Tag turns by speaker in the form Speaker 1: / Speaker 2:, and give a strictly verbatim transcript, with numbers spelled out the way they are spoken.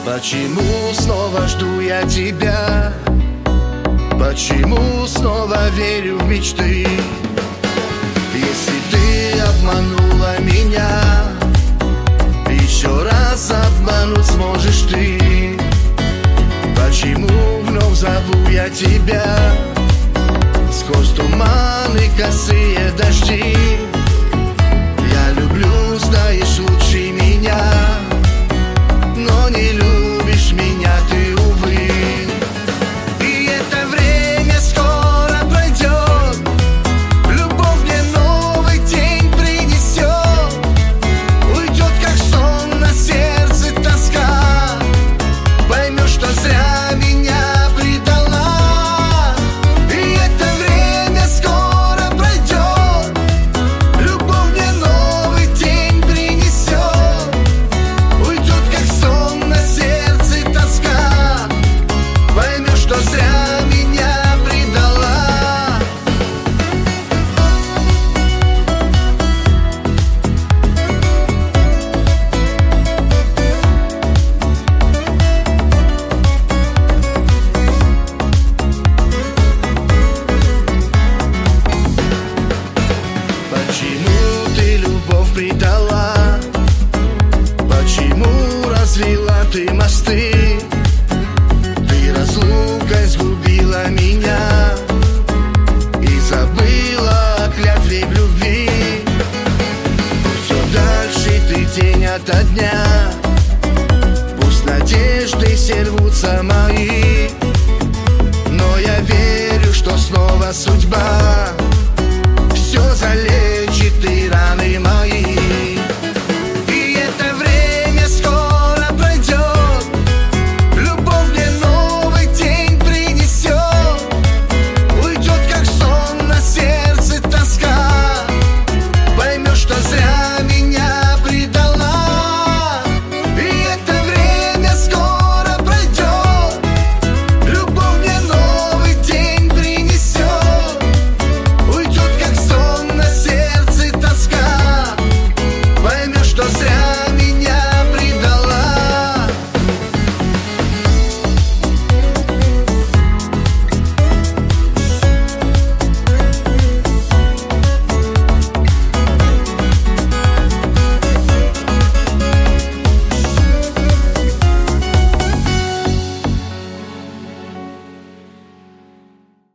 Speaker 1: Почему снова жду я тебя? Почему снова верю в мечты? Если ты обманула меня, еще раз обмануть сможешь ты. Почему вновь зову я тебя сквозь туманы, косые дожди? Я люблю, знаешь, лучше меня, но не любишь меня ты, увы. И это время скоро пройдет, любовь мне новый день принесет. Уйдет, как сон, на сердце тоска, поймешь, что зря меня предала. И это время скоро пройдет, любовь мне новый день принесет. Уйдет, как сон, на сердце тоска, поймешь, что зря меня предала. Почему ты любовь предала? Почему развела ты мосты? Ты разлукой сгубила меня и забыла о клятве в любви. Все дальше ты день ото дня, пусть надежды все рвутся мои, но я верю, что снова судьба